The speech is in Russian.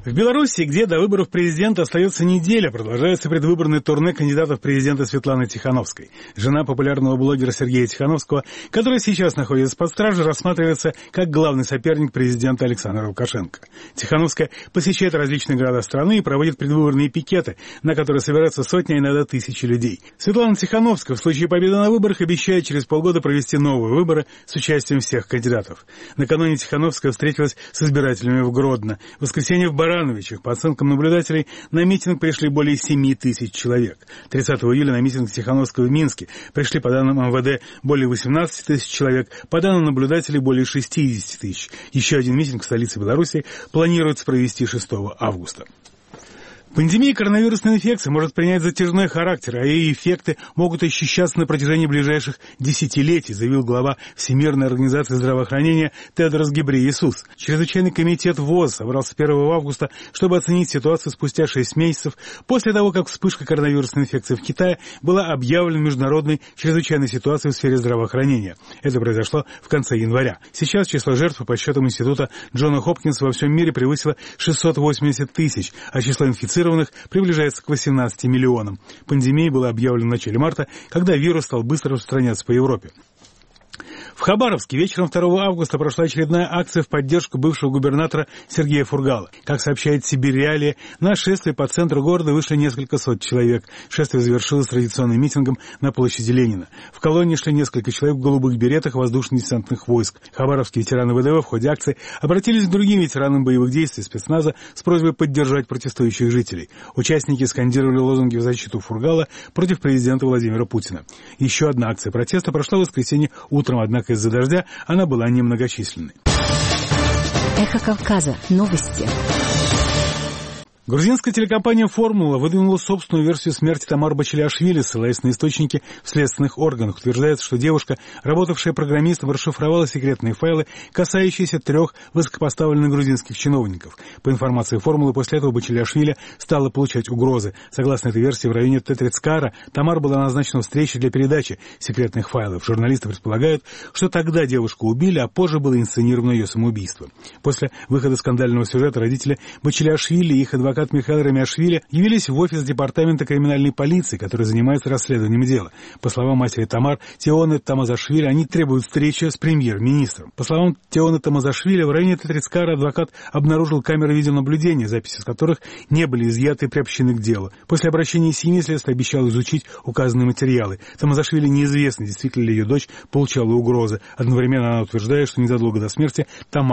В Беларуси, где до выборов президента остается неделя, продолжается предвыборное турне кандидатов в президенты Светланы Тихановской. Жена популярного блогера Сергея Тихановского, который сейчас находится под стражей, рассматривается как главный соперник президента Александра Лукашенко. Тихановская посещает различные города страны и проводит предвыборные пикеты, на которые собираются сотни, а иногда тысячи людей. Светлана Тихановская в случае победы на выборах обещает через полгода провести новые выборы с участием всех кандидатов. Накануне Тихановская встретилась с избирателями в Гродно. В воскресенье в Барановичах, по оценкам наблюдателей, на митинг пришли более 7 тысяч человек. 30 июля на митинг Тихановской в Минске пришли, по данным МВД, более 18 тысяч человек, по данным наблюдателей, более 60 тысяч. Еще один митинг в столице Беларуси планируется провести 6 августа. Пандемия коронавирусной инфекции может принять затяжной характер, а ее эффекты могут ощущаться на протяжении ближайших десятилетий, заявил глава Всемирной организации здравоохранения Тедрос Гебрейесус. Чрезвычайный комитет ВОЗ собрался 1 августа, чтобы оценить ситуацию спустя 6 месяцев после того, как вспышка коронавирусной инфекции в Китае была объявлена международной чрезвычайной ситуацией в сфере здравоохранения. Это произошло в конце января. Сейчас число жертв по подсчетам института Джона Хопкинса во всем мире превысило 680 тысяч, а число инфицированных приближается к 18 миллионам. Пандемия была объявлена в начале марта, когда вирус стал быстро распространяться по Европе. В Хабаровске вечером 2 августа прошла очередная акция в поддержку бывшего губернатора Сергея Фургала. Как сообщает Сибирь Реалии, на шествие по центру города вышли несколько сот человек. Шествие завершилось традиционным митингом на площади Ленина. В колонне шли несколько человек в голубых беретах воздушно-десантных войск. Хабаровские ветераны ВДВ в ходе акции обратились к другим ветеранам боевых действий спецназа с просьбой поддержать протестующих жителей. Участники скандировали лозунги в защиту Фургала против президента Владимира Путина. Еще одна акция протеста прошла в воскресенье утром, однако из-за дождя она была немногочисленной. Эхо Кавказа. Новости. Грузинская телекомпания «Формула» выдвинула собственную версию смерти Тамар Бачилиашвили, ссылаясь на источники в следственных органах. Утверждается, что девушка, работавшая программистом, расшифровала секретные файлы, касающиеся 3 высокопоставленных грузинских чиновников. По информации «Формулы», после этого Бачилиашвили стала получать угрозы. Согласно этой версии, в районе Тетрицкара Тамар была назначена встреча для передачи секретных файлов. Журналисты предполагают, что тогда девушку убили, а позже было инсценировано ее самоубийство. После выхода скандального сюжета родители Бачилиашвили и их адвокат Михаил Рамиашвили явились в офис департамента криминальной полиции, который занимается расследованием дела. По словам матери Тамар, Теоны Тамазашвили, они требуют встречи с премьер-министром. По словам Теоны Тамазашвили, в районе Тетрицкара адвокат обнаружил камеры видеонаблюдения, записи с которых не были изъяты и приобщены к делу. После обращения семьи следствие обещало изучить указанные материалы. Тамазашвили неизвестно, действительно ли ее дочь получала угрозы. Одновременно она утверждает, что незадолго до смерти Тамар